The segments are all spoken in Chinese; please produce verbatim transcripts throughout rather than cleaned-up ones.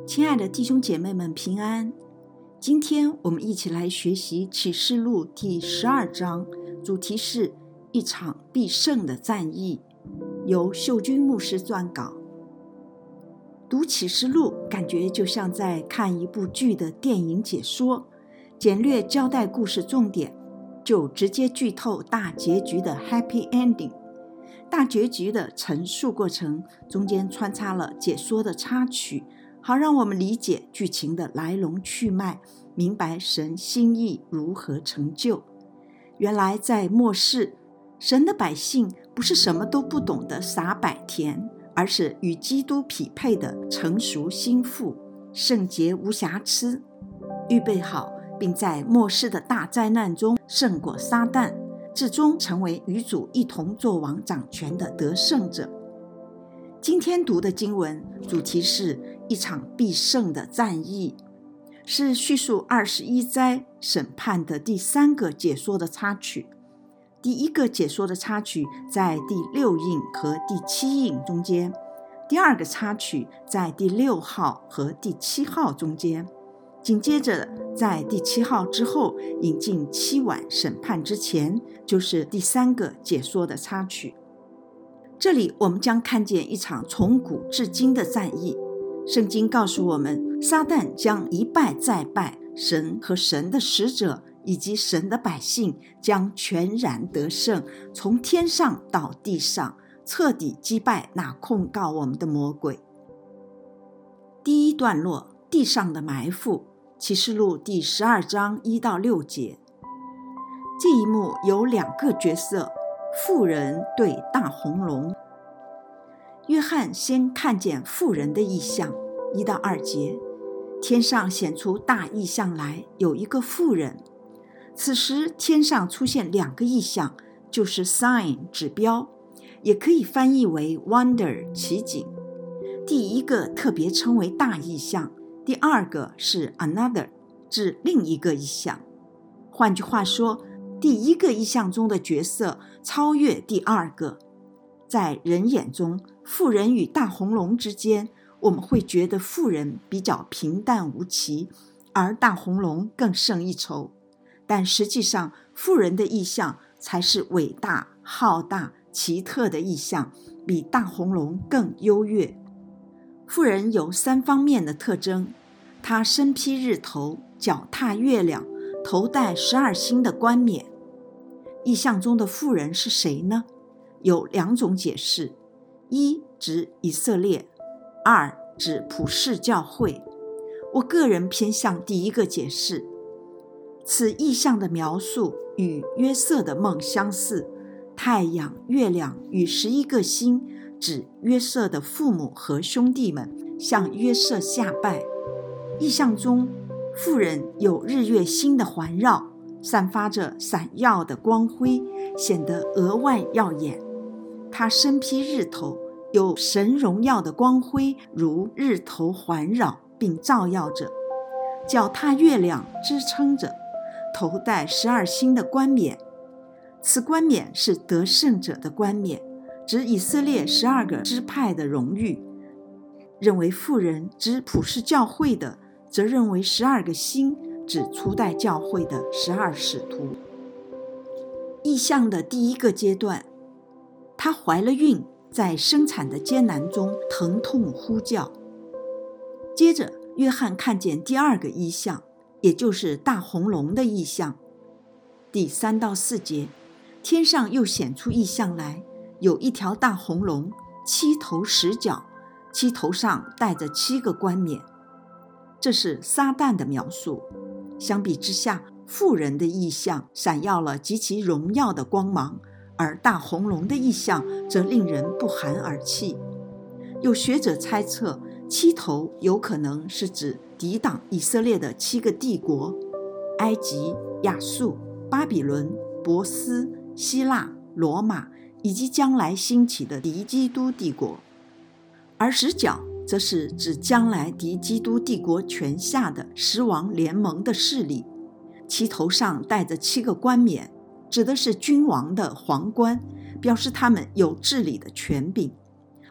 亲爱的弟兄姐妹们平安，今天我们一起来学习启示录第十二章，主题是一场必胜的战役，由秀君牧师撰稿。读启示录感觉就像在看一部剧的电影解说，简略交代故事重点，就直接剧透大结局的 happy ending。 大结局的陈述过程中间穿插了解说的插曲，好让我们理解剧情的来龙去脉，明白神心意如何成就。原来在末世，神的百姓不是什么都不懂的傻百甜，而是与基督匹配的成熟心腹，圣洁无瑕疵，预备好并在末世的大灾难中胜过撒旦，至终成为与主一同作王掌权的得胜者。今天读的经文主题是一场必胜的战役，是叙述二十一灾审判的第三个解说的插曲。第一个解说的插曲在第六印和第七印中间，第二个插曲在第六号和第七号中间，紧接着在第七号之后引进七晚审判之前，就是第三个解说的插曲。这里我们将看见一场从古至今的战役。圣经告诉我们，撒旦将一败再败，神和神的使者以及神的百姓将全然得胜，从天上到地上，彻底击败那控告我们的魔鬼。第一段落，地上的埋伏，启示录第十二章一到六节。这一幕有两个角色，妇人对大红龙。约翰先看见妇人的异象，一到二节，天上显出大异象来，有一个妇人。此时天上出现两个异象，就是 sign 指标，也可以翻译为 wonder 奇景。第一个特别称为大异象，第二个是 another 指另一个异象。换句话说，第一个异象中的角色超越第二个。在人眼中，妇人与大红龙之间，我们会觉得妇人比较平淡无奇，而大红龙更胜一筹。但实际上，妇人的异象才是伟大、浩大、奇特的异象，比大红龙更优越。妇人有三方面的特征：她身披日头，脚踏月亮，头戴十二星的冠冕。异象中的妇人是谁呢？有两种解释：一指以色列，二指普世教会。我个人偏向第一个解释。此异象的描述与约瑟的梦相似，太阳、月亮与十一个星指约瑟的父母和兄弟们向约瑟下拜。异象中，妇人有日月星的环绕，散发着闪耀的光辉，显得额外耀眼。她身披日头，有神荣耀的光辉如日头环绕并照耀着，脚踏月亮支撑着，头戴十二星的冠冕。此冠冕是得胜者的冠冕，指以色列十二个支派的荣誉。认为妇人指普世教会的，则认为十二个星指初代教会的十二使徒。异象的第一个阶段，她怀了孕，在生产的艰难中疼痛呼叫。接着约翰看见第二个异象，也就是大红龙的异象。第三到四节，天上又显出异象来，有一条大红龙，七头十角，七头上戴着七个冠冕。这是撒旦的描述。相比之下，妇人的异象闪耀了极其荣耀的光芒，而大红龙的异象则令人不寒而栗。有学者猜测，七头有可能是指抵挡以色列的七个帝国：埃及、亚述、巴比伦、波斯、希腊、罗马，以及将来兴起的敌基督帝国。而十角则是指将来敌基督帝国权下的十王联盟的势力。其头上戴着七个冠冕，指的是君王的皇冠，表示他们有治理的权柄。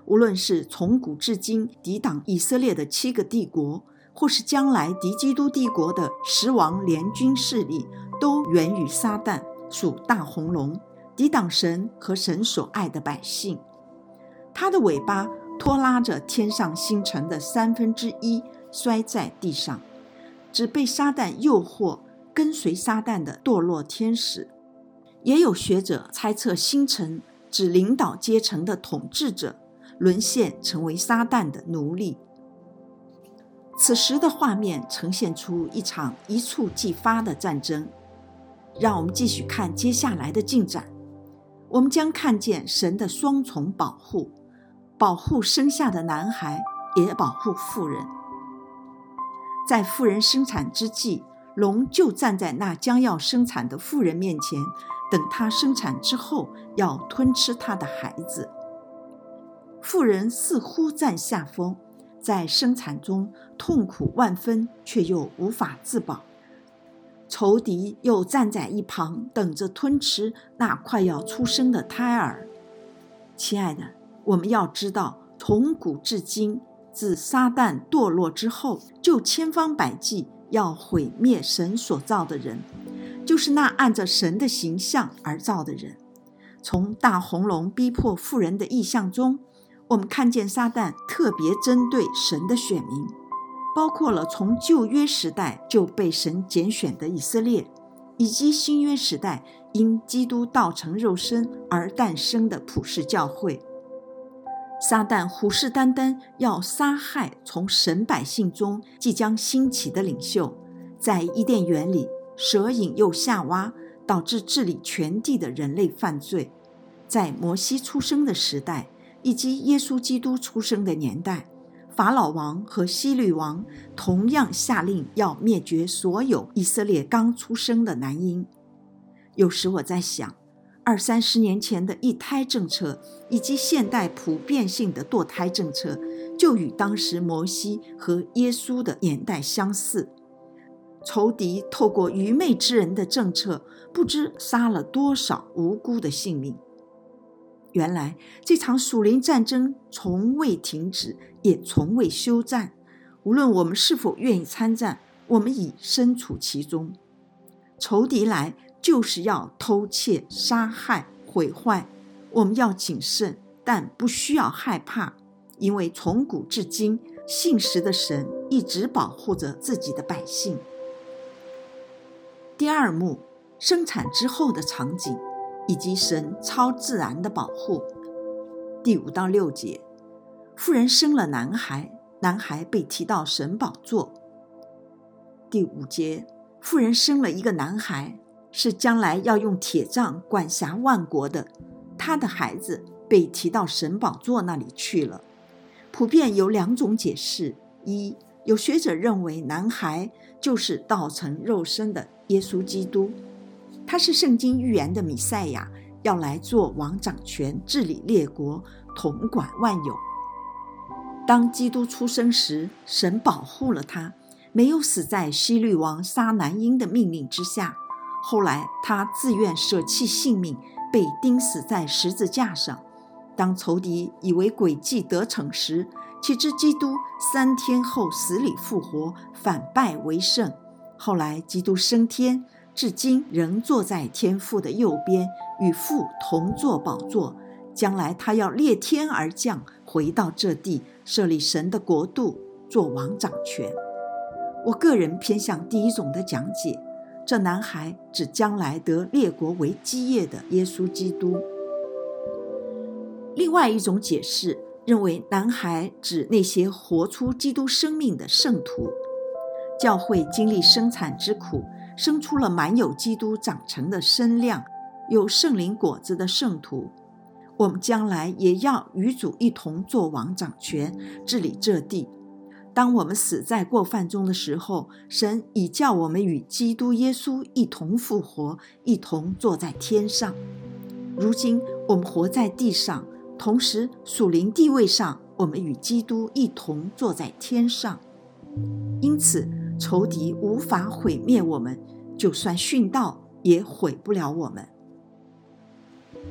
无论是从古至今抵挡以色列的七个帝国，或是将来敌基督帝国的十王联军势力，都源于撒旦，属大红龙，抵挡神和神所爱的百姓。他的尾巴拖拉着天上星辰的三分之一摔在地上，只被撒旦诱惑，跟随撒旦的堕落天使。也有学者猜测，星辰指领导阶层的统治者沦陷，成为撒旦的奴隶。此时的画面呈现出一场一触即发的战争。让我们继续看接下来的进展。我们将看见神的双重保护，保护生下的男孩，也保护妇人。在妇人生产之际，龙就站在那将要生产的妇人面前，等她生产之后，要吞吃她的孩子。妇人似乎占下风，在生产中痛苦万分，却又无法自保。仇敌又站在一旁，等着吞吃那快要出生的胎儿。亲爱的，我们要知道，从古至今，自撒旦堕落之后，就千方百计要毁灭神所造的人，就是那按着神的形象而造的人。从大红龙逼迫妇人的意象中，我们看见撒旦特别针对神的选民，包括了从旧约时代就被神拣选的以色列，以及新约时代因基督道成肉身而诞生的普世教会。撒旦虎视眈眈，要杀害从神百姓中即将兴起的领袖。在伊甸园里，蛇引诱夏娃，导致治理全地的人类犯罪。在摩西出生的时代，以及耶稣基督出生的年代，法老王和希律王同样下令要灭绝所有以色列刚出生的男婴。有时我在想，二三十年前的一胎政策，以及现代普遍性的堕胎政策，就与当时摩西和耶稣的年代相似。仇敌透过愚昧之人的政策，不知杀了多少无辜的性命。原来这场属灵战争从未停止，也从未休战。无论我们是否愿意参战，我们已身处其中。仇敌来就是要偷窃、杀害、毁坏。我们要谨慎，但不需要害怕，因为从古至今，信实的神一直保护着自己的百姓。第二幕，生产之后的场景，以及神超自然的保护。第五到六节，妇人生了男孩，男孩被提到神宝座。第五节，妇人生了一个男孩，是将来要用铁杖管辖万国的，他的孩子被提到神宝座那里去了。普遍有两种解释：一，有学者认为男孩就是道成肉身的耶稣基督，他是圣经预言的弥赛亚，要来做王掌权，治理列国，统管万有。当基督出生时，神保护了他，没有死在希律王杀男婴的命令之下。后来他自愿舍弃性命，被钉死在十字架上。当仇敌以为诡计得逞时，岂知基督三天后死里复活，反败为胜。后来基督升天，至今仍坐在天父的右边，与父同坐宝座。将来他要裂天而降，回到这地，设立神的国度，做王掌权。我个人偏向第一种的讲解，这男孩指将来得列国为基业的耶稣基督。另外一种解释认为，男孩指那些活出基督生命的圣徒。教会经历生产之苦，生出了满有基督长成的身量，有圣灵果子的圣徒。我们将来也要与主一同做王掌权，治理这地。当我们死在过犯中的时候，神已叫我们与基督耶稣一同复活，一同坐在天上。如今我们活在地上，同时属灵地位上，我们与基督一同坐在天上。因此仇敌无法毁灭我们，就算殉道也毁不了我们。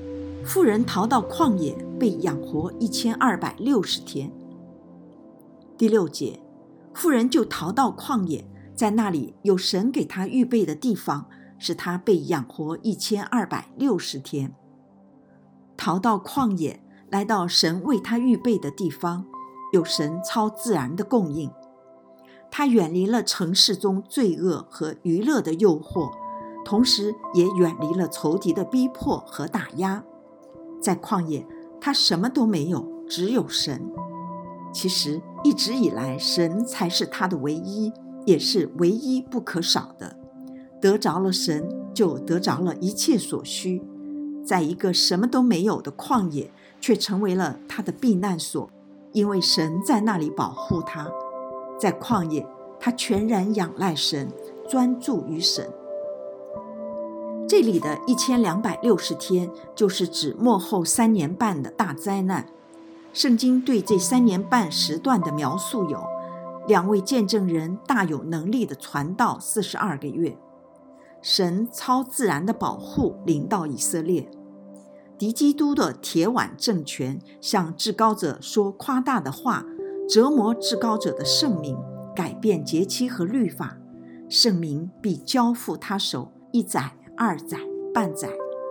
妇人逃到旷野，被养活一千二百六十天。第六节，妇人就逃到旷野，在那里有神给她预备的地方，使她被养活一千二百六十天。逃到旷野，来到神为她预备的地方，有神超自然的供应。她远离了城市中罪恶和娱乐的诱惑，同时也远离了仇敌的逼迫和打压。在旷野，她什么都没有，只有神。其实一直以来，神才是她的唯一，也是唯一不可少的。得着了神，就得着了一切所需。在一个什么都没有的旷野，却成为了她的避难所，因为神在那里保护她。在旷野，她全然仰赖神，专注于神。这里的一千两百六十天，就是指末后三年半的大灾难。圣经对这三年半时段的描述有：两位见证人大有能力的传道四十二个月，神超自然的保护临到以色列，敌基督的铁腕政权向至高者说夸大的话，折磨至高者的圣民，改变节期和律法，圣民必交付他手，一载、二载、半载。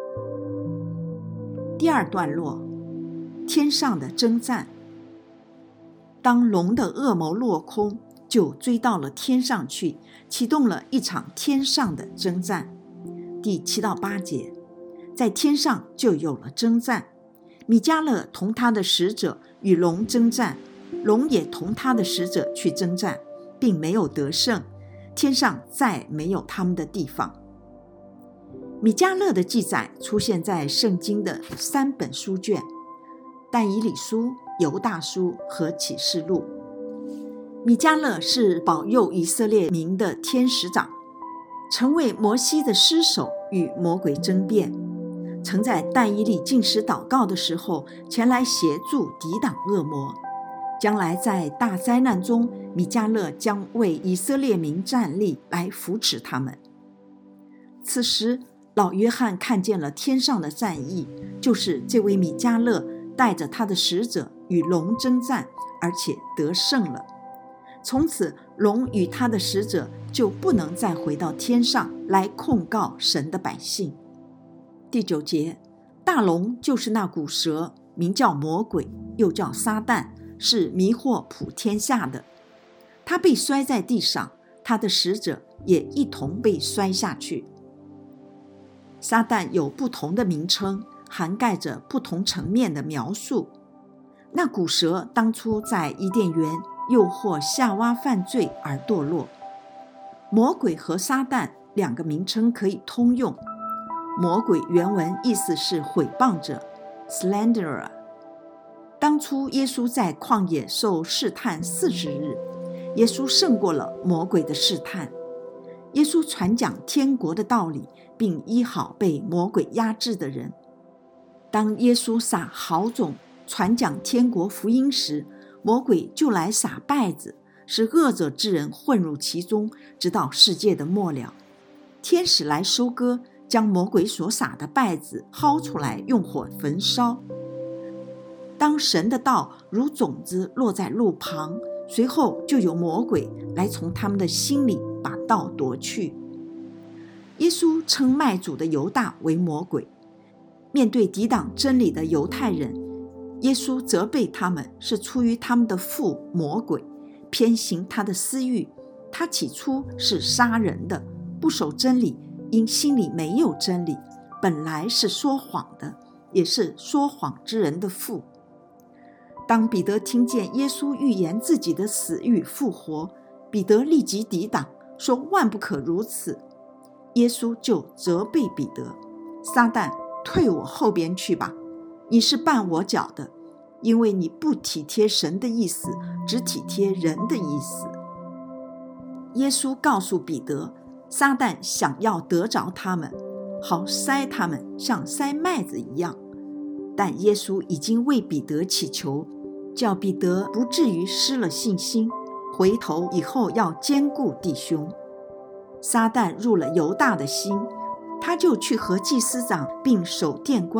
第二段落，天上的征战。当龙的恶谋落空，就追到了天上去，启动了一场天上的征战。第七到八节，在天上就有了征战。米迦勒同他的使者与龙征战，龙也同他的使者去征战，并没有得胜，天上再没有他们的地方。米迦勒的记载出现在圣经的三本书卷：但以理书、犹大书和启示录。米迦勒是保佑以色列民的天使长，曾为摩西的尸首与魔鬼争辩，曾在但以理禁食祷告的时候前来协助抵挡恶魔。将来在大灾难中，米迦勒将为以色列民站立，来扶持他们。此时老约翰看见了天上的战役，就是这位米迦勒带着他的使者与龙征战，而且得胜了。从此龙与他的使者就不能再回到天上来控告神的百姓。第九节，大龙就是那古蛇，名叫魔鬼，又叫撒旦，是迷惑普天下的。他被摔在地上，他的使者也一同被摔下去。撒旦有不同的名称，涵盖着不同层面的描述。那古蛇当初在伊甸园诱惑夏娃犯罪而堕落。魔鬼和撒旦两个名称可以通用。魔鬼原文意思是毁谤者 slanderer。 当初耶稣在旷野受试探四十日，耶稣胜过了魔鬼的试探。耶稣传讲天国的道理，并医好被魔鬼压制的人。当耶稣撒好种传讲天国福音时，魔鬼就来撒稗子，使恶者之人混入其中，直到世界的末了。天使来收割，将魔鬼所撒的稗子薅出来，用火焚烧。当神的道如种子落在路旁，随后就有魔鬼来从他们的心里把道夺去。耶稣称卖主的犹大为魔鬼。面对抵挡真理的犹太人，耶稣责备他们是出于他们的父魔鬼，偏行他的私欲。他起初是杀人的，不守真理，因心里没有真理，本来是说谎的，也是说谎之人的父。当彼得听见耶稣预言自己的死与复活，彼得立即抵挡，说万不可如此。耶稣就责备彼得：撒旦，退我后边去吧，你是绊我脚的，因为你不体贴神的意思，只体贴人的意思。耶稣告诉彼得，撒旦想要得着他们，好塞他们，像塞麦子一样。但耶稣已经为彼得祈求，叫彼得不至于失了信心，回头以后要兼顾弟兄。撒旦入了犹大的心，他就去和祭司长并守殿官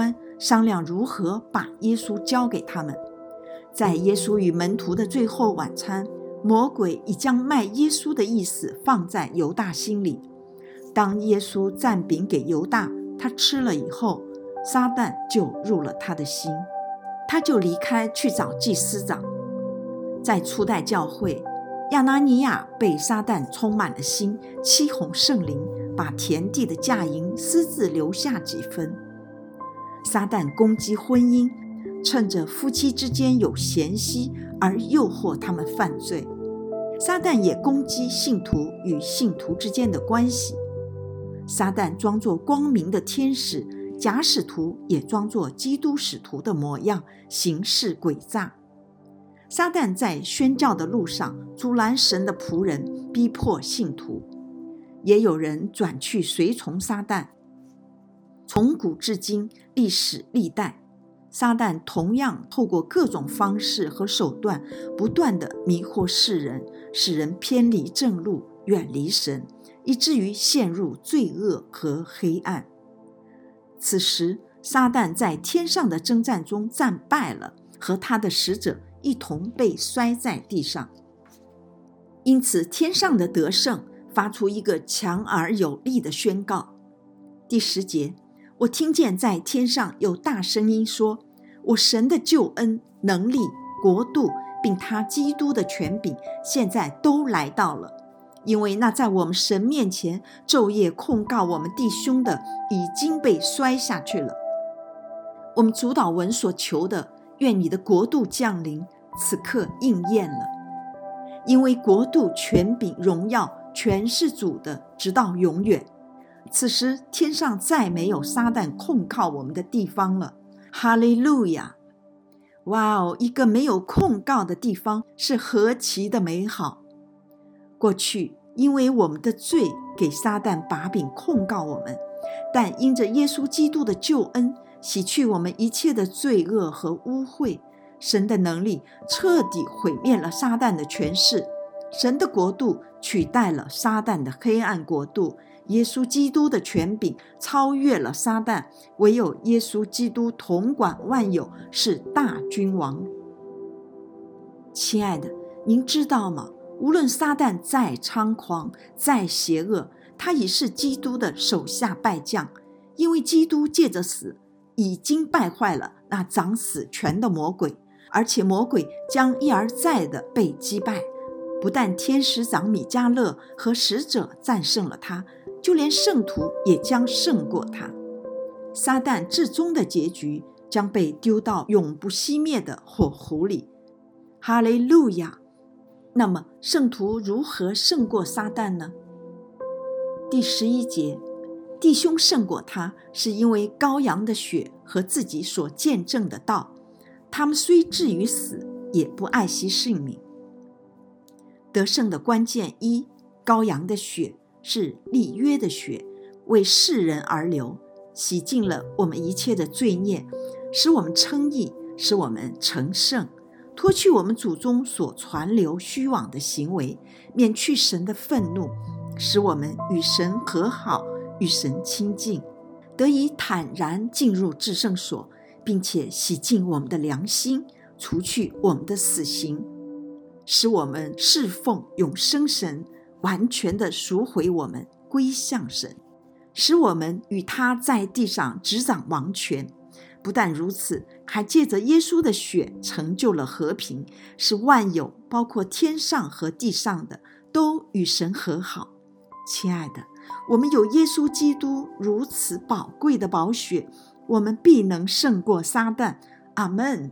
商量如何把耶稣交给他们。在耶稣与门徒的最后晚餐，魔鬼已将卖耶稣的意思放在犹大心里。当耶稣蘸饼给犹大，他吃了以后，撒旦就入了他的心，他就离开去找祭司长。在初代教会，亚拿尼亚被撒旦充满了心，欺哄圣灵，把田地的价银私自留下几分。撒旦攻击婚姻，趁着夫妻之间有嫌隙而诱惑他们犯罪。撒旦也攻击信徒与信徒之间的关系。撒旦装作光明的天使，假使徒也装作基督使徒的模样，行事诡诈。撒旦在宣教的路上阻拦神的仆人，逼迫信徒。也有人转去随从撒旦。从古至今，历史历代，撒旦同样透过各种方式和手段，不断地迷惑世人，使人偏离正路，远离神，以至于陷入罪恶和黑暗。此时，撒旦在天上的征战中战败了，和他的使者一同被摔在地上。因此，天上的得胜发出一个强而有力的宣告。第十节，我听见在天上有大声音说，我神的救恩、能力、国度，并他基督的权柄，现在都来到了。因为那在我们神面前昼夜控告我们弟兄的，已经被摔下去了。我们主祷文所求的，愿你的国度降临，此刻应验了。因为国度、权柄、荣耀全是主的，直到永远。此时天上再没有撒旦控告我们的地方了。哈利路亚！哇哦，一个没有控告的地方是何其的美好。过去因为我们的罪给撒旦把柄控告我们，但因着耶稣基督的救恩，洗去我们一切的罪恶和污秽，神的能力彻底毁灭了撒旦的权势，神的国度取代了撒旦的黑暗国度，耶稣基督的权柄超越了撒旦，唯有耶稣基督统管万有，是大君王。亲爱的，您知道吗？无论撒旦再猖狂再邪恶，他已是基督的手下败将，因为基督借着死已经败坏了那掌死权的魔鬼，而且魔鬼将一而再的被击败。不但天使长米迦勒和使者战胜了他，就连圣徒也将胜过他。撒旦至终的结局将被丢到永不熄灭的火湖里。哈利路亚！那么圣徒如何胜过撒旦呢？第十一节，弟兄胜过他，是因为羔羊的血和自己所见证的道，他们虽至于死，也不爱惜性命。得胜的关键一，羔羊的血是立约的血，为世人而流，洗净了我们一切的罪孽，使我们称义，使我们成圣，脱去我们祖宗所传流虚妄的行为，免去神的愤怒，使我们与神和好，与神亲近，得以坦然进入至圣所，并且洗净我们的良心，除去我们的死刑，使我们侍奉永生神，完全的赎回我们，归向神，使我们与他在地上执掌王权。不但如此，还借着耶稣的血成就了和平，使万有，包括天上和地上的，都与神和好。亲爱的，我们有耶稣基督如此宝贵的宝血，我们必能胜过撒旦。阿们。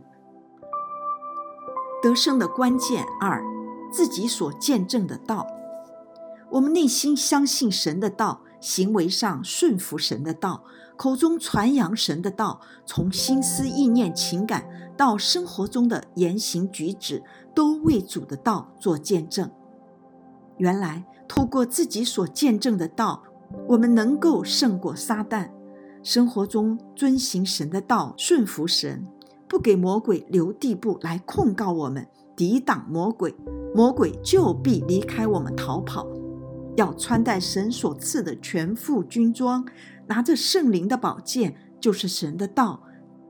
得胜的关键二，自己所见证的道。我们内心相信神的道，行为上顺服神的道，口中传扬神的道，从心思意念情感到生活中的言行举止，都为主的道做见证。原来透过自己所见证的道，我们能够胜过撒旦。生活中遵行神的道，顺服神，不给魔鬼留地步来控告我们，抵挡魔鬼，魔鬼就必离开我们逃跑。要穿戴神所赐的全副军装，拿着圣灵的宝剑，就是神的道，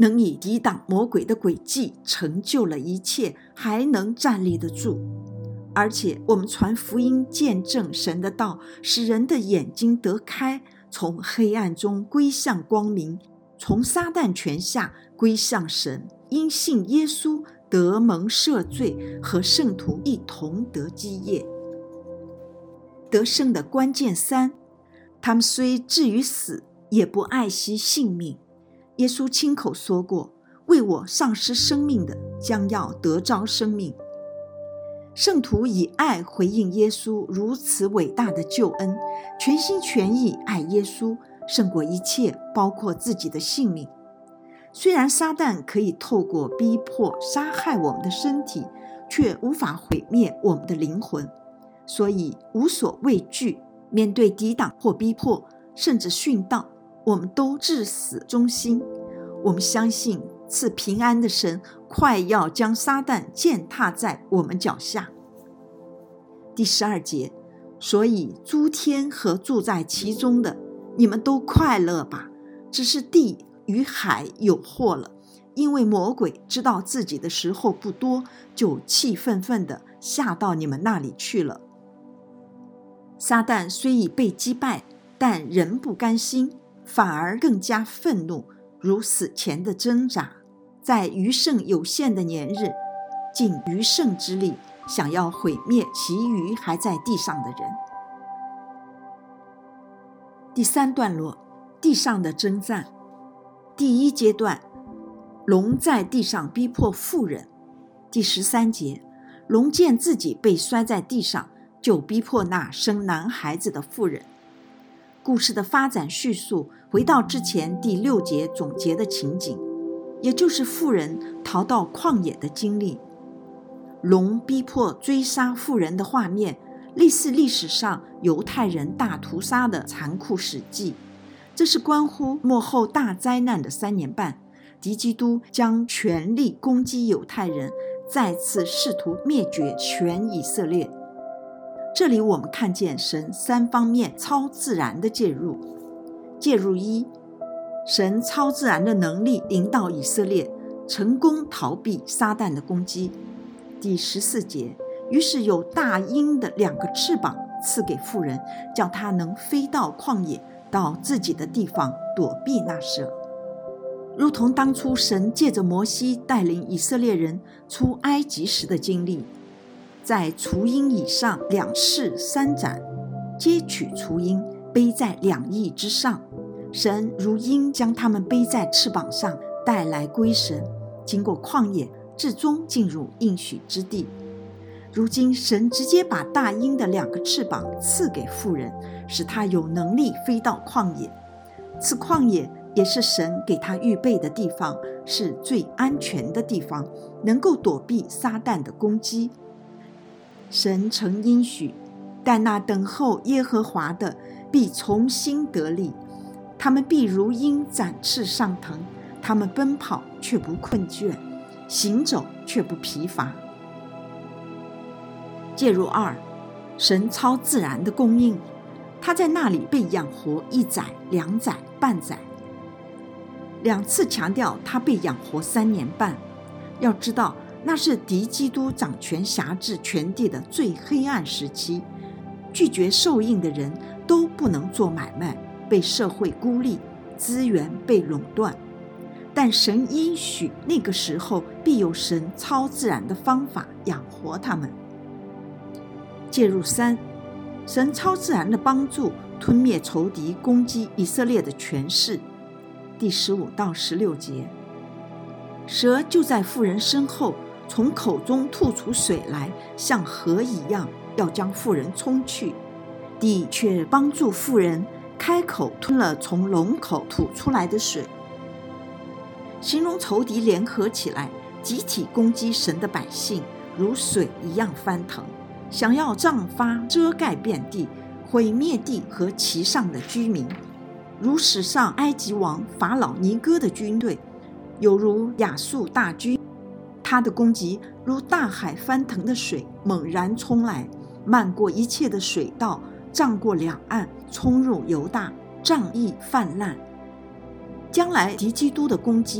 能以抵挡魔鬼的诡计，成就了一切，还能站立得住。而且我们传福音，见证神的道，使人的眼睛得开，从黑暗中归向光明，从撒旦权下归向神，因信耶稣得蒙赦罪，和圣徒一同得基业。得胜的关键三，他们虽至于死，也不爱惜性命。耶稣亲口说过，为我丧失生命的，将要得着生命。圣徒以爱回应耶稣如此伟大的救恩，全心全意爱耶稣，胜过一切，包括自己的性命。虽然撒旦可以透过逼迫杀害我们的身体，却无法毁灭我们的灵魂，所以无所畏惧。面对抵挡或逼迫，甚至殉道，我们都至死忠心。我们相信赐平安的神快要将撒旦践踏在我们脚下。第十二节，所以诸天和住在其中的，你们都快乐吧，只是地与海有祸了，因为魔鬼知道自己的时候不多，就气愤愤地下到你们那里去了。撒旦虽已被击败，但仍不甘心，反而更加愤怒，如死前的挣扎，在余剩有限的年日，尽余剩之力，想要毁灭其余还在地上的人。第三段落，地上的征战。第一阶段，龙在地上逼迫妇人。第十三节，龙见自己被摔在地上，就逼迫那生男孩子的妇人。故事的发展叙述回到之前第六节总结的情景，也就是妇人逃到旷野的经历。龙逼迫追杀妇人的画面，类似历史上犹太人大屠杀的残酷史记。这是关乎末后大灾难的三年半，敌基督将全力攻击犹太人，再次试图灭绝全以色列。这里我们看见神三方面超自然的介入。介入一，神超自然的能力引导以色列成功逃避撒旦的攻击。第十四节，于是有大鹰的两个翅膀赐给妇人，叫她能飞到旷野，到自己的地方躲避那蛇。如同当初神借着摩西带领以色列人出埃及时的经历，在雏鹰以上两翅三展，接取雏鹰，背在两翼之上。神如鹰将他们背在翅膀上，带来归神，经过旷野，至终进入应许之地。如今神直接把大鹰的两个翅膀赐给妇人，使她有能力飞到旷野。此旷野也是神给她预备的地方，是最安全的地方，能够躲避撒旦的攻击。神曾应许，但那等候耶和华的必重新得力，他们必如鹰展翅上腾，他们奔跑却不困倦，行走却不疲乏。介入二，神超自然的供应，他在那里被养活一载、两载、半载，两次强调他被养活三年半。要知道，那是敌基督掌权辖制全地的最黑暗时期，拒绝受印的人都不能做买卖，被社会孤立，资源被垄断。但神应许那个时候必有神超自然的方法养活他们。介入三，神超自然的帮助吞灭仇敌攻击以色列的权势。第十五到十六节，蛇就在妇人身后，从口中吐出水来，像河一样，要将妇人冲去。地却帮助妇人，开口吞了从龙口吐出来的水。形容仇敌联合起来，集体攻击神的百姓，如水一样翻腾，想要涨发遮盖遍地，毁灭地和其上的居民，如史上埃及王法老尼哥的军队，有如亚述大军。他的攻击如大海翻腾的水，猛然冲来，漫过一切的水道，涨过两岸，冲入犹大，仗义泛滥。将来敌基督的攻击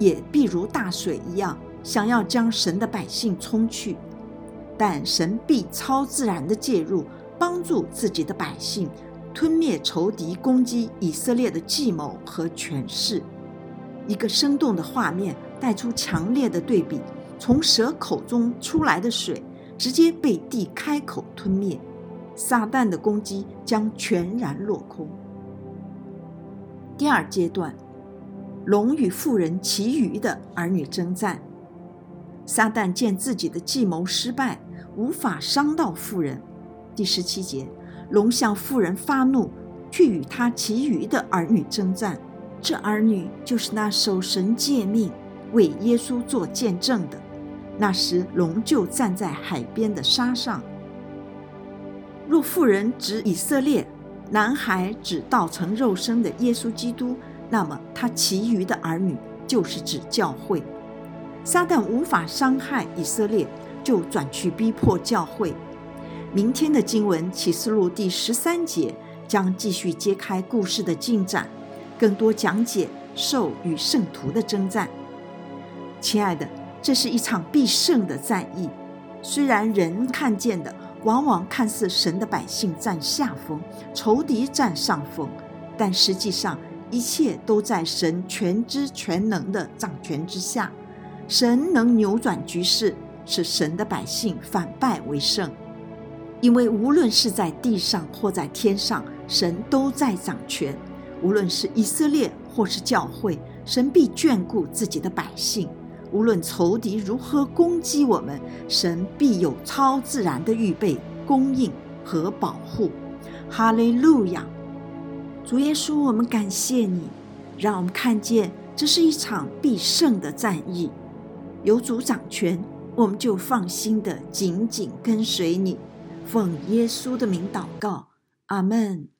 也必如大水一样，想要将神的百姓冲去。但神必超自然的介入，帮助自己的百姓吞灭仇敌攻击以色列的计谋和权势。一个生动的画面带出强烈的对比，从蛇口中出来的水直接被地开口吞灭，撒旦的攻击将全然落空。第二阶段，龙与妇人其余的儿女征战。撒旦见自己的计谋失败，无法伤到妇人。第十七节，龙向妇人发怒，去与他其余的儿女征战。这儿女就是那守神诫命、为耶稣做见证的。那时龙就站在海边的沙上。若妇人指以色列，男孩指道成肉身的耶稣基督，那么他其余的儿女就是指教会。撒旦无法伤害以色列，就转去逼迫教会。明天的经文启示录第十三节将继续揭开故事的进展，更多讲解兽与圣徒的征战。亲爱的，这是一场必胜的战役。虽然人看见的往往看似神的百姓占下风，仇敌占上风，但实际上一切都在神全知全能的掌权之下。神能扭转局势，使神的百姓反败为胜。因为无论是在地上或在天上，神都在掌权。无论是以色列或是教会，神必眷顾自己的百姓。无论仇敌如何攻击我们，神必有超自然的预备、供应和保护。哈利路亚！主耶稣，我们感谢你，让我们看见这是一场必胜的战役。有主掌权，我们就放心的紧紧跟随你。奉耶稣的名祷告，阿们。